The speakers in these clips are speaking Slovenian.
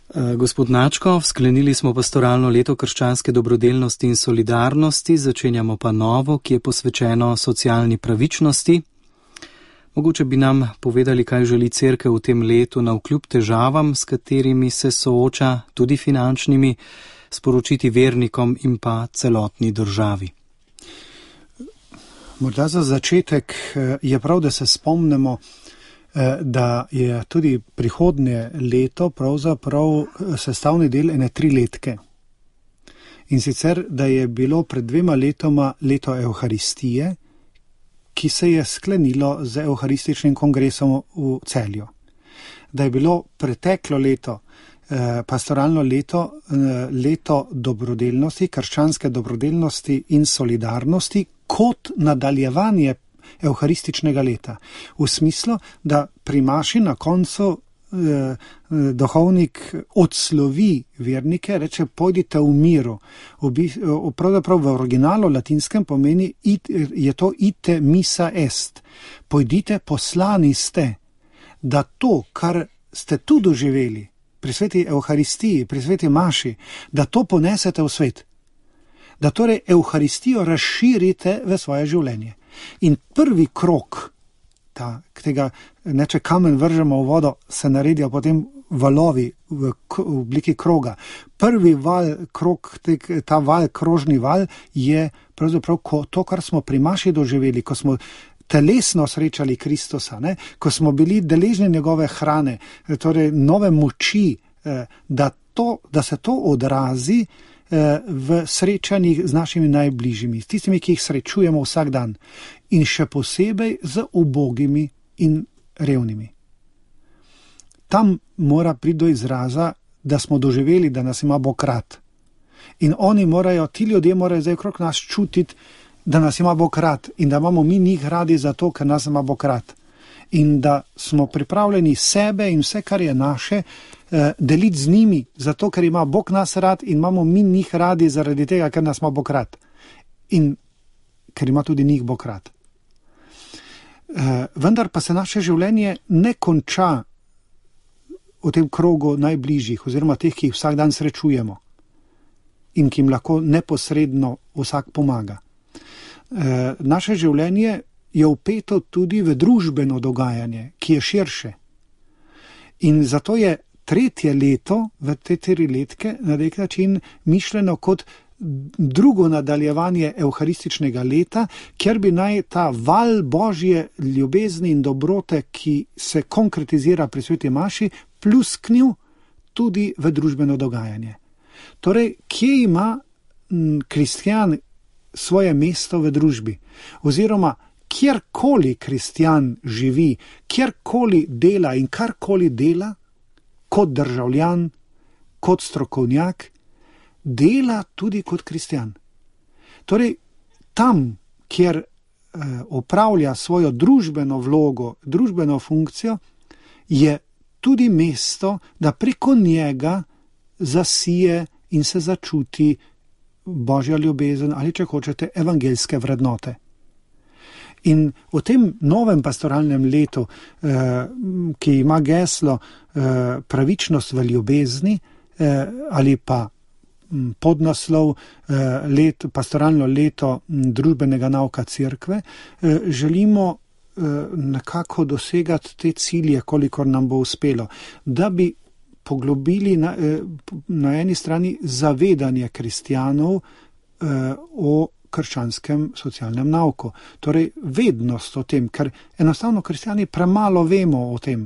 Gospod Načko, sklenili smo pastoralno leto krščanske dobrodelnosti in solidarnosti, začenjamo pa novo, ki je posvečeno socialni pravičnosti. Mogoče bi nam povedali, kaj želi cerkev v tem letu navkljub težavam, s katerimi se sooča, tudi finančnimi, sporočiti vernikom in pa celotni državi. Morda za začetek je prav, da se spomnimo, da je tudi prihodnje leto pravzaprav sestavni del ene 3-letke. In sicer, da je bilo pred 2 letoma leto Evharistije, ki se je sklenilo z Evharističnim kongresom v Celju. Da je bilo preteklo leto, pastoralno leto, leto dobrodelnosti, krščanske dobrodelnosti in solidarnosti kot nadaljevanje Evharističnega leta. V smislu, da pri maši na koncu duhovnik odslovi vernike, reče pojdite v miru. Pravzaprav v originalu latinskem pomeni je to ite missa est. Pojdite, poslani ste, da to, kar ste tu doživeli pri sveti Evharistiji, pri sveti maši, da to ponesete v svet. Da torej Evharistijo razširite v svoje življenje. In prvi krog tega, če kamen vržemo v vodo, se naredijo potem valovi v obliki kroga. Prvi val, ta val, krožni val, je pravzaprav to, kar smo pri maši doživeli, ko smo telesno srečali Kristusa, ko smo bili deležni njegove hrane, torej nove moči, da se to odrazi v srečanjih z našimi najbližjimi, s tistimi, ki jih srečujemo vsak dan in še posebej z ubogimi in revnimi. Tam mora priti do izraza, da smo doživeli, da nas ima Bog rad. In ti ljudje morajo zdaj okrog nas čutiti, da nas ima Bog rad in da imamo mi njih radi zato, ker nas ima Bog rad. In da smo pripravljeni sebe in vse, kar je naše, deliti z njimi, zato ker ima Bog nas rad in imamo mi njih radi zaradi tega, ker nas ima Bog rad. In ker ima tudi njih Bog rad. Vendar pa se naše življenje ne konča v tem krogu najbližjih oziroma teh, ki jih vsak dan srečujemo in ki jim lahko neposredno vsak pomaga. Naše življenje je vpeto tudi v družbeno dogajanje, ki je širše. In zato je 3. leto v te 3-letke na nek način mišljeno kot drugo nadaljevanje Evharističnega leta, kjer bi naj ta val Božje ljubezni in dobrote, ki se konkretizira pri sveti maši, plusknil tudi v družbeno dogajanje. Torej, kje ima kristjan svoje mesto v družbi? Oziroma, kjerkoli kristjan živi, kjerkoli dela in karkoli dela, kot državljan, kot strokovnjak, dela tudi kot kristjan. Torej, tam, kjer opravlja svojo družbeno vlogo, družbeno funkcijo, je tudi mesto, da preko njega zasije in se začuti Božja ljubezen ali, če hočete, evangeljske vrednote. In v tem novem pastoralnem letu, ki ima geslo pravičnost v ljubezni ali pa podnaslov pastoralno leto družbenega nauka cerkve, želimo nekako dosegati te cilje, kolikor nam bo uspelo, da bi poglobili na eni strani zavedanje kristjanov o krščanskem socialnem nauku. Torej, vednost o tem, ker enostavno kristjani premalo vemo o tem,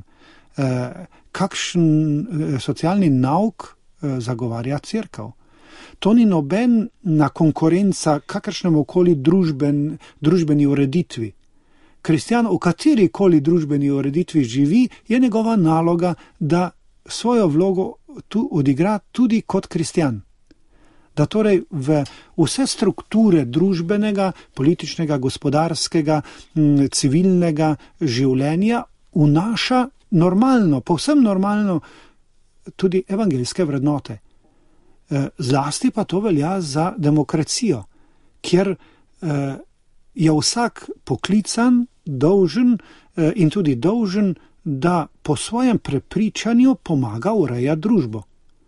kakšen socialni nauk zagovarja cerkev. To ni nobena konkurenca kakršnemu koli družbeni ureditvi. Kristjan v katerikoli družbeni ureditvi živi, je njegova naloga, da svojo vlogo tu odigra tudi kot kristjan. Da torej v vse strukture družbenega, političnega, gospodarskega, civilnega življenja vnaša normalno, povsem normalno tudi evangeljske vrednote. Zlasti pa to velja za demokracijo, kjer je vsak poklican, dolžen in tudi dolžen, da po svojem prepričanju pomaga urejati družbo.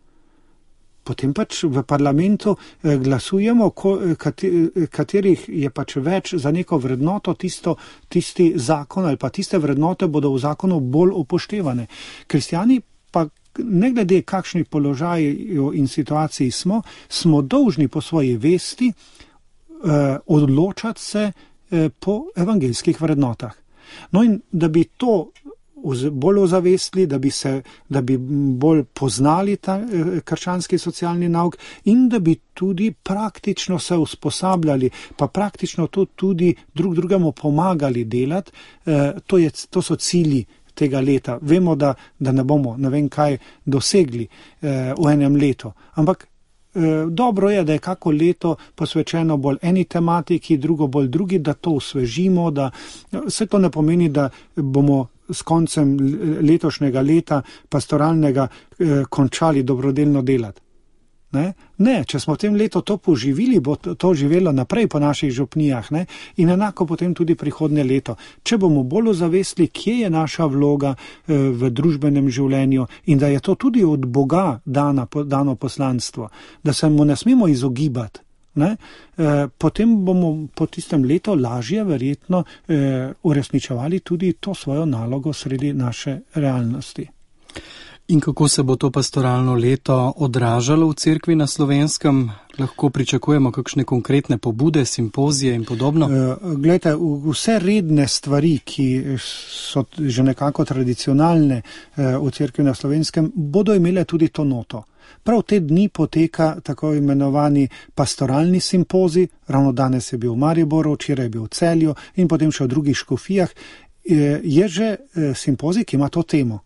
potem pač v parlamentu glasujemo, katerih je pač več za neko vrednoto, tisti zakon ali pa tiste vrednote bodo v zakonu bolj upoštevane. Kristjani pa ne glede kakšni položaji in situaciji smo dolžni po svoji vesti odločati se po evangeljskih vrednotah. No in da bi to bolj ozavestili, da bi bolj poznali ta krščanski socialni nauk in da bi tudi praktično se usposabljali, pa praktično to tudi drugemu pomagali delati, to so cilji tega leta. Vemo, da ne bomo ne vem kaj dosegli v enem letu, ampak dobro je, da je kako leto posvečeno bolj eni tematiki, drugo bolj drugi, da to osvežimo, da vse to ne pomeni, da bomo s koncem letošnjega leta pastoralnega končali dobrodelno delati. Ne, če smo v tem letu to poživili, bo to živelo naprej po naših župnijah, ne? In enako potem tudi prihodnje leto. Če bomo bolj ozavestili, kje je naša vloga v družbenem življenju in da je to tudi od Boga dano poslanstvo, da se mu ne smemo izogibati, ne? Potem bomo po tistem letu lažje verjetno uresničevali tudi to svojo nalogo sredi naše realnosti. In kako se bo to pastoralno leto odražalo v cerkvi na Slovenskem? Lahko pričakujemo kakšne konkretne pobude, simpozije in podobno? Glejte, vse redne stvari, ki so že nekako tradicionalne v cerkvi na Slovenskem, bodo imele tudi to noto. Prav te dni poteka tako imenovani pastoralni simpozij, ravno danes je bil v Mariboru, včeraj je bil v Celju in potem še v drugih škofijah. Je že simpozij, ki ima to temo.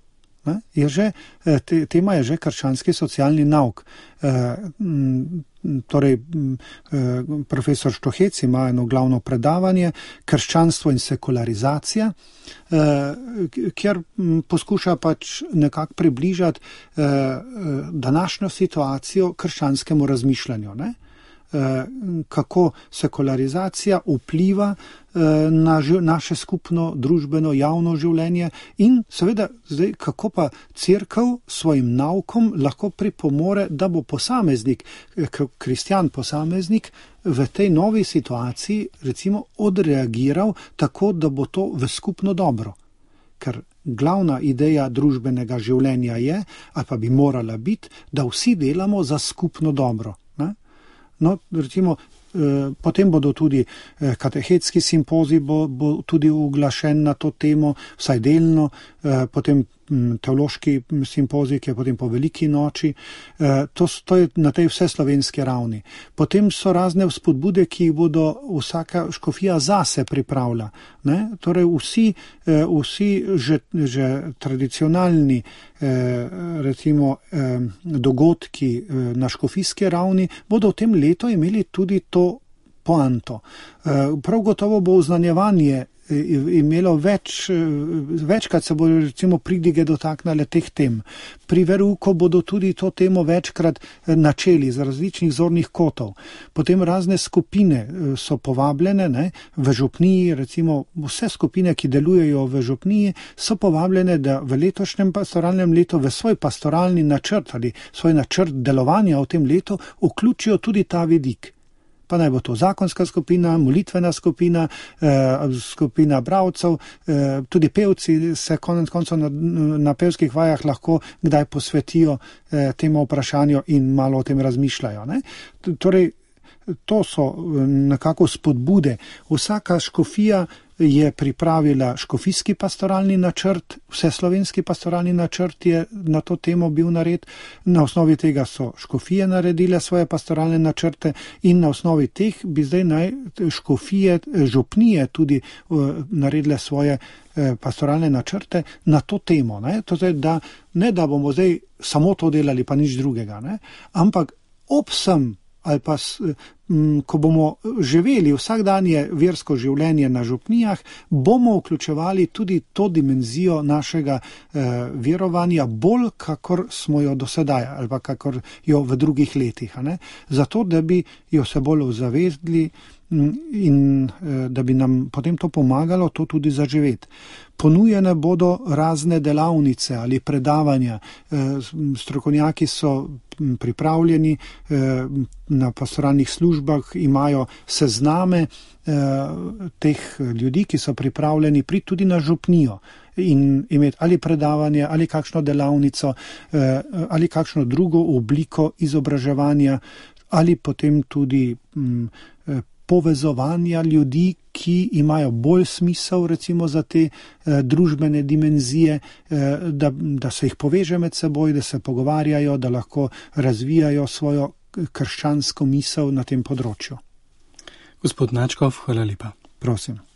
Tema je že krščanski socialni nauk. Torej, profesor Štohec ima eno glavno predavanje, krščanstvo in sekularizacija, kjer poskuša pač nekako približati današnjo situacijo krščanskemu razmišljanju, ne? Kako sekularizacija vpliva na naše skupno družbeno javno življenje in seveda zdaj, kako pa cerkev svojim naukom lahko pripomore, da bo posameznik, kristjan posameznik v tej novi situaciji recimo odreagiral tako, da bo to v skupno dobro. Ker glavna ideja družbenega življenja je, ali pa bi morala biti, da vsi delamo za skupno dobro. No, recimo, potem bodo tudi katehetski simpozij bo tudi uglašen na to temo, vsaj delno, potem teološki simpozij, ki je potem po veliki noči, to je na tej vseslovenski ravni. Potem so razne vzpodbude, ki jih bodo vsaka škofija zase pripravlja. Ne? Torej vsi že tradicionalni recimo dogodki na škofijski ravni bodo v tem letu imeli tudi to poanto. Prav gotovo bo oznanjevanje imelo večkrat se bodo recimo pridige dotaknile teh tem. Pri verouku bodo tudi to temo večkrat načeli z različnih zornih kotov. Potem razne skupine so povabljene, ne, v župniji, recimo vse skupine, ki delujejo v župniji, so povabljene, da v letošnjem pastoralnem letu v svoj pastoralni načrt ali svoj načrt delovanja v tem letu vključijo tudi ta vidik. Pa naj bo to zakonska skupina, molitvena skupina, skupina bralcev, tudi pevci se konec koncev na pevskih vajah lahko kdaj posvetijo temu vprašanju in malo o tem razmišljajo. Ne? Torej, to so nekako spodbude. Vsaka škofija je pripravila škofijski pastoralni načrt, vseslovenski pastoralni načrt je na to temo bil nared, na osnovi tega so škofije naredile svoje pastoralne načrte in na osnovi teh bi zdaj naj škofije, župnije tudi naredile svoje pastoralne načrte na to temo. Ne? To zdaj, da bomo zdaj samo to delali, pa nič drugega, ne? Ampak obsem ali pa ko bomo živeli vsakdanje versko življenje na župnijah, bomo vključevali tudi to dimenzijo našega verovanja bolj, kakor smo jo do sedaj ali pa kakor jo v drugih letih. Ne? Zato, da bi jo se bolj ozavestili in da bi nam potem to pomagalo, to tudi zaživeti. Ponujene bodo razne delavnice ali predavanja. Strokovnjaki so pripravljeni, na pastoralnih službah imajo sezname teh ljudi, ki so pripravljeni priti tudi na župnijo in imeti ali predavanje, ali kakšno delavnico, ali kakšno drugo obliko izobraževanja, ali potem tudi povezovanja ljudi, ki imajo bolj smisel recimo za te družbene dimenzije, da se jih poveže med seboj, da se pogovarjajo, da lahko razvijajo svojo krščansko misel na tem področju. Gospod Načkov, hvala lepa. Prosim.